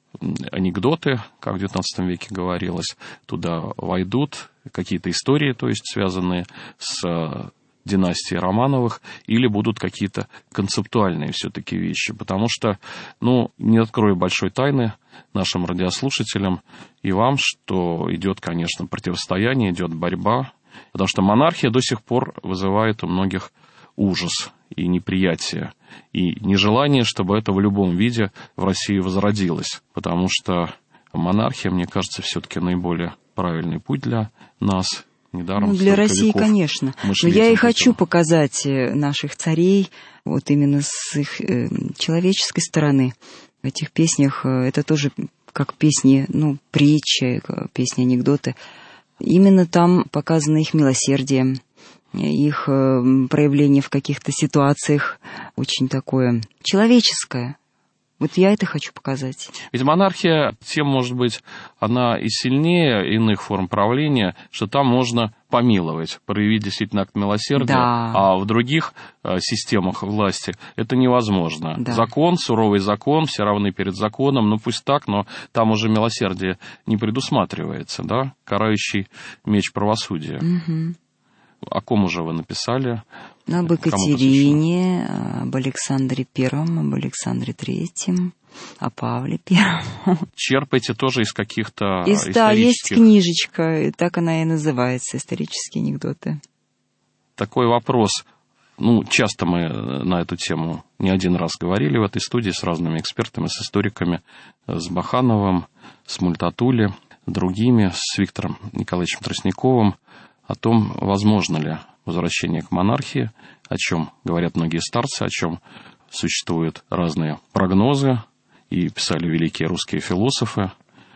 анекдоты, как в девятнадцатом веке говорилось, туда войдут какие-то истории, то есть связанные с династией Романовых, или будут какие-то концептуальные все-таки вещи? Потому что, ну, не открою большой тайны нашим радиослушателям и вам, что идет, конечно, противостояние, идет борьба, потому что монархия до сих пор вызывает у многих ужас и неприятие, и нежелание, чтобы это в любом виде в России возродилось. Потому что монархия, мне кажется, все-таки наиболее правильный путь для нас. Недаром ну, для России, конечно. Но я и хочу показать наших царей вот именно с их э, человеческой стороны. В этих песнях это тоже как песни, ну, притчи, песни, анекдоты. Именно там показано их милосердие, их проявление в каких-то ситуациях очень такое человеческое. Вот я это хочу показать. Ведь монархия, тем, может быть, она и сильнее иных форм правления, что там можно помиловать, проявить действительно акт милосердия, да. А в других э, системах власти это невозможно. Да. Закон, суровый закон, все равны перед законом, ну пусть так, но там уже милосердие не предусматривается, да, карающий меч правосудия. Угу. О ком уже вы написали? Об Екатерине, об Александре Первом, об Александре Третьем, о Павле Первом. Черпаете тоже из каких-то из, исторических... Да, есть книжечка, и так она и называется, «Исторические анекдоты». Такой вопрос. Ну, часто мы на эту тему не один раз говорили в этой студии с разными экспертами, с историками, с Бахановым, с Мультатули, другими, с Виктором Николаевичем Тростниковым, о том, возможно ли возвращение к монархии, о чем говорят многие старцы, о чем существуют разные прогнозы, и писали великие русские философы.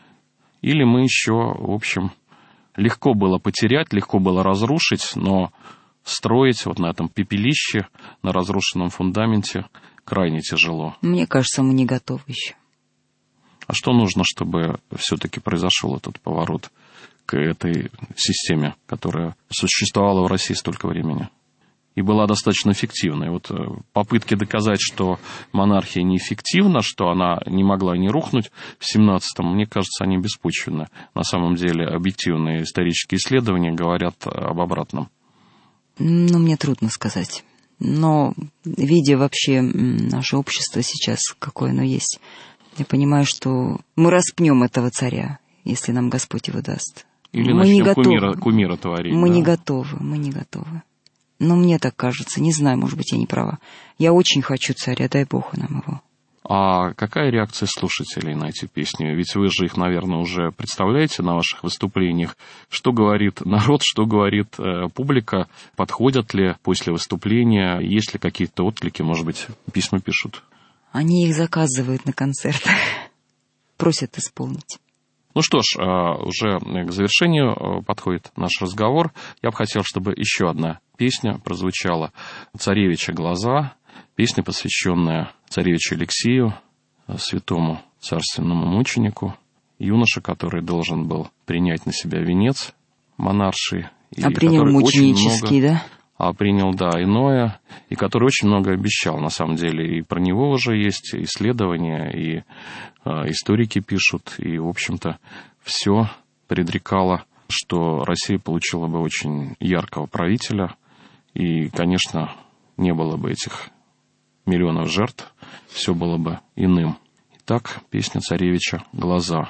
Или мы еще, в общем, легко было потерять, легко было разрушить, но строить вот на этом пепелище, на разрушенном фундаменте крайне тяжело. Мне кажется, мы не готовы еще. А что нужно, чтобы все-таки произошел этот поворот к этой системе, которая существовала в России столько времени и была достаточно эффективной? Вот попытки доказать, что монархия неэффективна, что она не могла не рухнуть в семнадцатом, мне кажется, они беспочвенны. На самом деле объективные исторические исследования говорят об обратном. Ну, мне трудно сказать. Но, видя вообще наше общество сейчас, какое оно есть, я понимаю, что мы распнем этого царя, если нам Господь его даст. Или мы начнем не готовы. Кумира, кумира творить. Мы да? не готовы, мы не готовы. Но мне так кажется, не знаю, может быть, я не права. Я очень хочу царя, дай Бог нам его. А какая реакция слушателей на эти песни? Ведь вы же их, наверное, уже представляете на ваших выступлениях. Что говорит народ, что говорит э, публика? Подходят ли после выступления? Есть ли какие-то отклики? Может быть, письма пишут? Они их заказывают на концертах. Просят исполнить. Ну что ж, уже к завершению подходит наш разговор. Я бы хотел, чтобы еще одна песня прозвучала. «Царевича глаза». Песня, посвященная царевичу Алексею, святому царственному мученику, юноше, который должен был принять на себя венец монарший. А принял мученический, много... да? А принял, да, иное, и который очень много обещал, на самом деле. И про него уже есть исследования, и э, историки пишут, и, в общем-то, все предрекало, что Россия получила бы очень яркого правителя, и, конечно, не было бы этих миллионов жертв, все было бы иным. Итак, песня царевича «Глаза».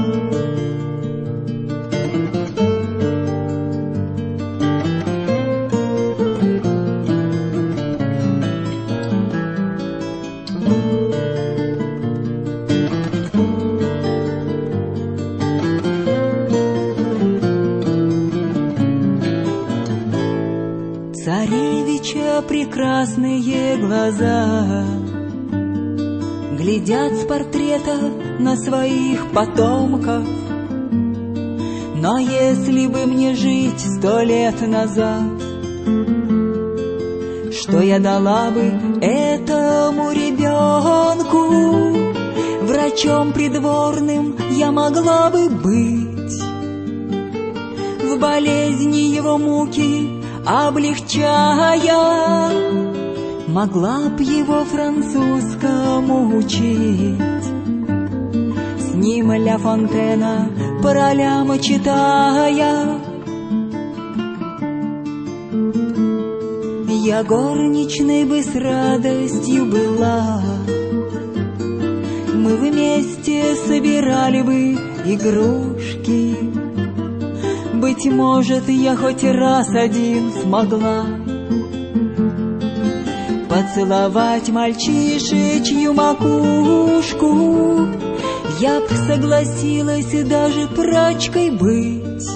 Царевича прекрасные глаза глядят с портрета на своих потомков. Но если бы мне жить сто лет назад, что я дала бы этому ребенку? Врачом придворным я могла бы быть, в болезни его муки облегчая, могла б его французскому учить, с ним Ля Фонтена по ролям читая. Я горничной бы с радостью была, мы вместе собирали бы игрушки. Быть может, я хоть раз один смогла поцеловать мальчишечью макушку. Я б согласилась даже прачкой быть,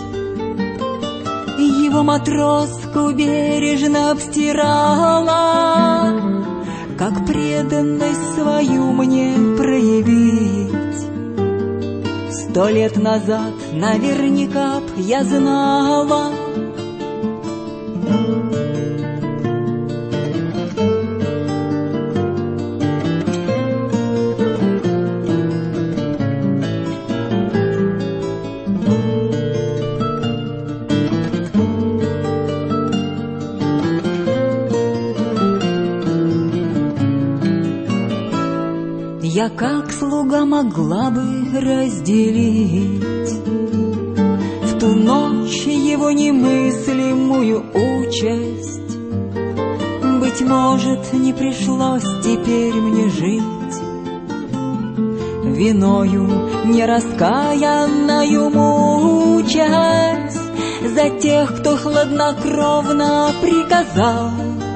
его матроску бережно обстирала, как преданность свою мне проявить. Сто лет назад наверняка б я знала, я как слуга могла бы разделить в ту ночь его немыслимую участь. Быть может, не пришлось теперь мне жить виною нераскаянною мучаясь за тех, кто хладнокровно приказал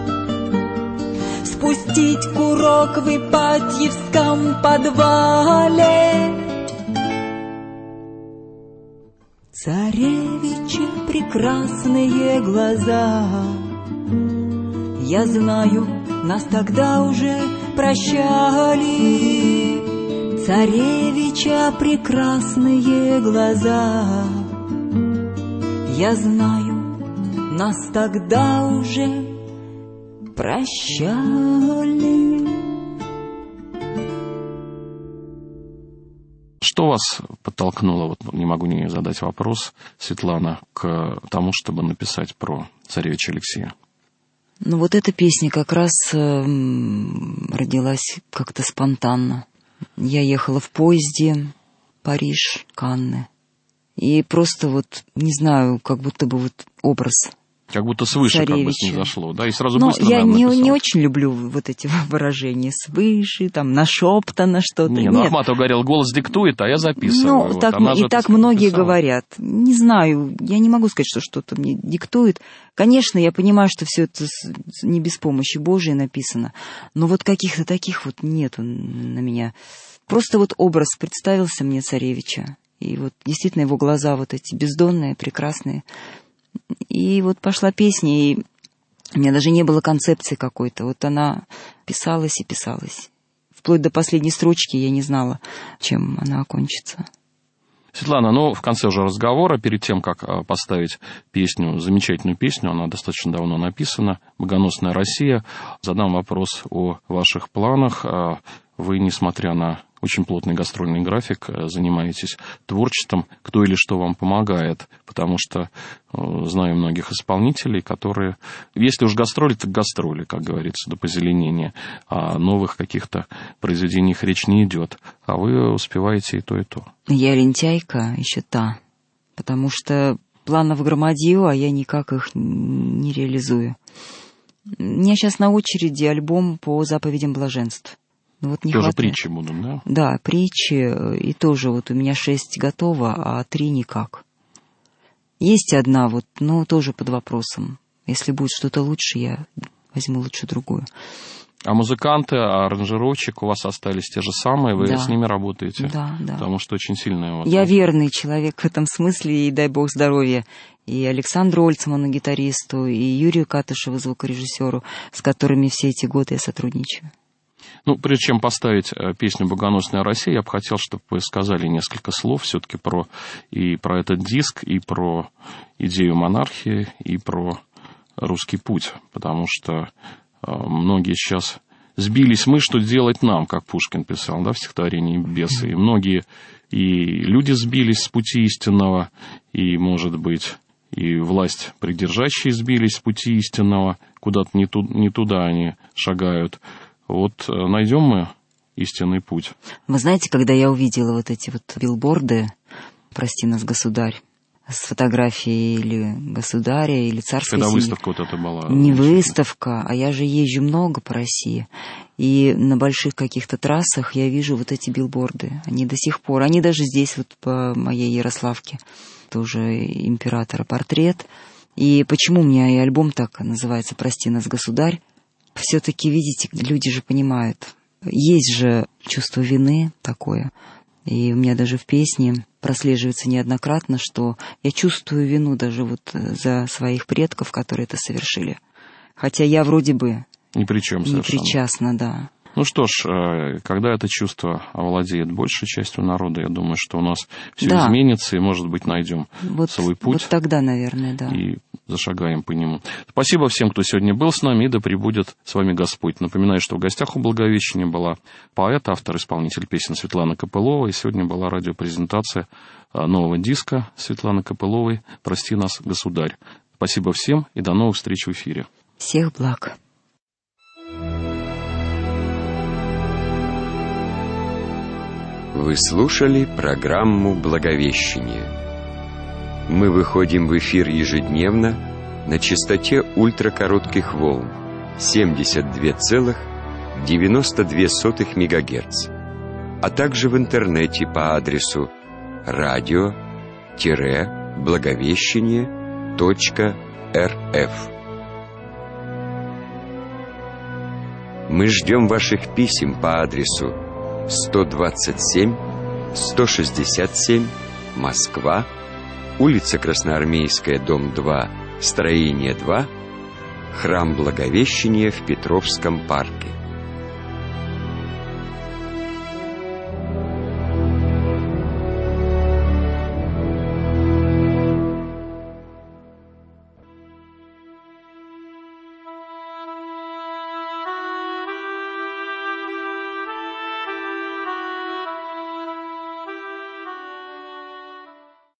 спустить курок в Ипатьевском подвале. Царевича прекрасные глаза, я знаю, нас тогда уже прощали. Царевича прекрасные глаза, я знаю, нас тогда уже прощали. Что вас подтолкнуло, вот не могу не задать вопрос, Светлана, к тому, чтобы написать про царевича Алексея? Ну вот эта песня как раз э, родилась как-то спонтанно. Я ехала в поезде Париж, Канны. И просто вот, не знаю, как будто бы вот образ Как будто свыше царевича. как бы снизошло, да? И сразу Но быстро, я наверное, не, написал. не очень люблю вот эти выражения свыше, там, нашептано что-то. Не, ну Ахматова говорил, голос диктует, а я записываю. Ну, Вот. так, Она и же, так сказать, многие написала. говорят. Не знаю, я не могу сказать, что что-то мне диктует. Конечно, я понимаю, что все это не без помощи Божией написано, но вот каких-то таких вот нету на меня. Просто вот образ представился мне царевича. И вот действительно его глаза вот эти бездонные, прекрасные. И вот пошла песня, и у меня даже не было концепции какой-то. Вот она писалась и писалась. Вплоть до последней строчки я не знала, чем она окончится. Светлана, ну, в конце уже разговора, перед тем, как поставить песню, замечательную песню, она достаточно давно написана, «Богоносная Россия», задам вопрос о ваших планах. Вы, несмотря на очень плотный гастрольный график, занимаетесь творчеством. Кто или что вам помогает? Потому что знаю многих исполнителей, которые... Если уж гастроли, так гастроли, как говорится, до позеленения. А новых каких-то произведениях речь не идет. А вы успеваете и то, и то. Я лентяйка еще та. Потому что планов громадью, а я никак их не реализую. У меня сейчас на очереди альбом по заповедям блаженств. Вот не тоже хватает. Притчи будут, да? Да, притчи, и тоже вот у меня шесть готово, а три никак. Есть одна вот, но тоже под вопросом. Если будет что-то лучше, я возьму лучше другую. А музыканты, а аранжировщик у вас остались те же самые, вы Да. с ними работаете? Да, да. Потому что очень сильная у вас... Я верный человек в этом смысле, и дай бог здоровья. И Александру Ольцману, гитаристу, и Юрию Катышеву, звукорежиссеру, с которыми все эти годы я сотрудничаю. Ну, прежде чем поставить песню «Богоносная Россия», я бы хотел, чтобы вы сказали несколько слов все-таки про, и про этот диск, и про идею монархии, и про русский путь. Потому что многие сейчас сбились мы, что делать нам, как Пушкин писал, да, в стихотворении «Бесы». И многие и люди сбились с пути истинного, и, может быть, и власть придержащие сбились с пути истинного, куда-то не, ту, не туда они шагают. Вот найдем мы истинный путь. Вы знаете, когда я увидела вот эти вот билборды «Прости нас, государь», с фотографией или государя, или царской Когда семьи. выставка вот эта была. Не выставка, а я же езжу много по России. И на больших каких-то трассах я вижу вот эти билборды. Они до сих пор, они даже здесь вот по моей Ярославке, тоже императора портрет. И почему у меня и альбом так называется «Прости нас, государь»? Все-таки, видите, люди же понимают. Есть же чувство вины такое. И у меня даже в песне прослеживается неоднократно, что я чувствую вину даже вот за своих предков, которые это совершили. Хотя я вроде бы Ни при чем совершенно. не причастна, да. Ну что ж, когда это чувство овладеет большей частью народа, я думаю, что у нас все Да. изменится, и, может быть, найдем Вот, свой путь. вот тогда, наверное, да. И зашагаем по нему. Спасибо всем, кто сегодня был с нами, и да пребудет с вами Господь. Напоминаю, что в гостях у Благовещения была поэт, автор, исполнитель песен Светлана Копылова, и сегодня была радиопрезентация нового диска Светланы Копыловой «Прости нас, государь». Спасибо всем, и до новых встреч в эфире. Всех благ. Вы слушали программу «Благовещение». Мы выходим в эфир ежедневно на частоте ультракоротких волн семьдесят два целых девяносто две сотых мегагерц, а также в интернете по адресу радио-благовещение точка рф. Мы ждем ваших писем по адресу сто двадцать семь сто шестьдесят семь, Москва, улица Красноармейская, дом два, строение два, храм Благовещения в Петровском парке.